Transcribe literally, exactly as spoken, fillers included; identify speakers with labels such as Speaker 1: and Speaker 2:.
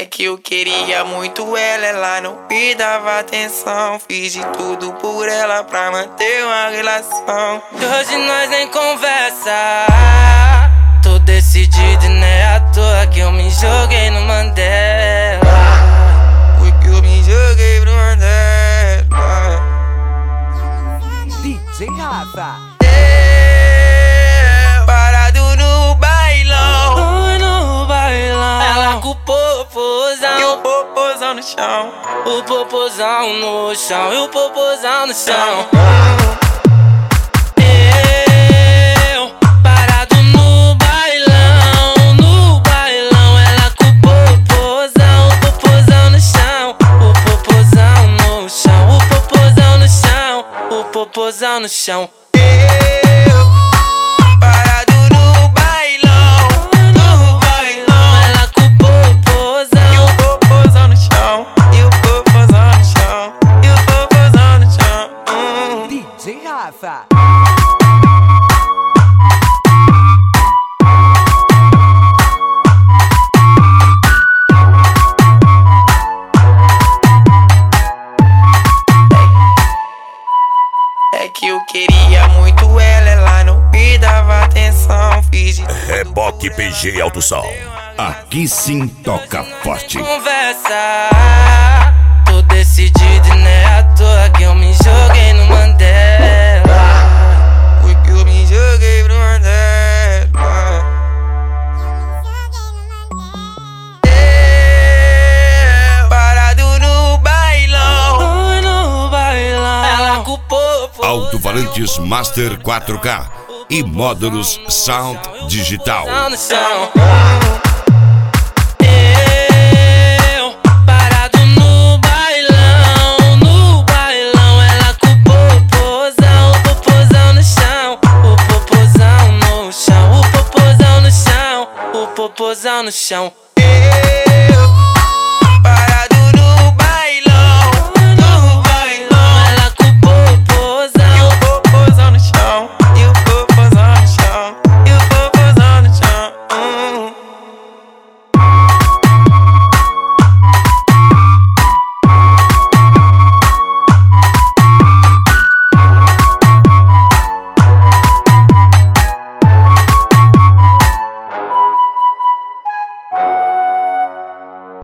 Speaker 1: É que eu queria muito ela, ela não me dava atenção. Fiz de tudo por ela pra manter uma relação.
Speaker 2: E hoje nós nem conversa. Tô decidido e não é à toa que eu me joguei no Mandela.
Speaker 1: Porque eu me joguei pro Mandela.
Speaker 3: D J Rafa.
Speaker 1: É, parado no bailão.
Speaker 2: Ai, no bailão. Ela com o popozão
Speaker 1: E o popozão no chão.
Speaker 2: O popozão no chão. E o popozão no chão. Eu parado no bailão. No bailão. Ela com o popozão. O popozão no chão. O popozão no chão. O popozão no chão. O popozão no chão.
Speaker 1: Parado no bailão. No bailão.
Speaker 2: Ela com o popozão.
Speaker 1: E o popozão no chão. E o popozão no chão. E o popozão no chão. Hum.
Speaker 3: D J Rafa.
Speaker 1: É que eu queria muito ela, ela não me dava atenção. Fiz de
Speaker 4: Reboque P G Alto Som. Aqui sim toca forte.
Speaker 2: Conversa. Tô decidido e não é à toa que eu me joguei no Mandela.
Speaker 1: Porque eu me joguei pro Mandela. É, parado no bailão.
Speaker 2: Ai, no bailão. Ela com o povo.
Speaker 4: Alto-falantes Master quatro K e módulos Sound Digital.
Speaker 2: No chão. Eu parado no bailão. No bailão. Ela com o popozão. O popozão no chão. O popozão no chão. O popozão no chão. O popozão no chão.
Speaker 1: Eu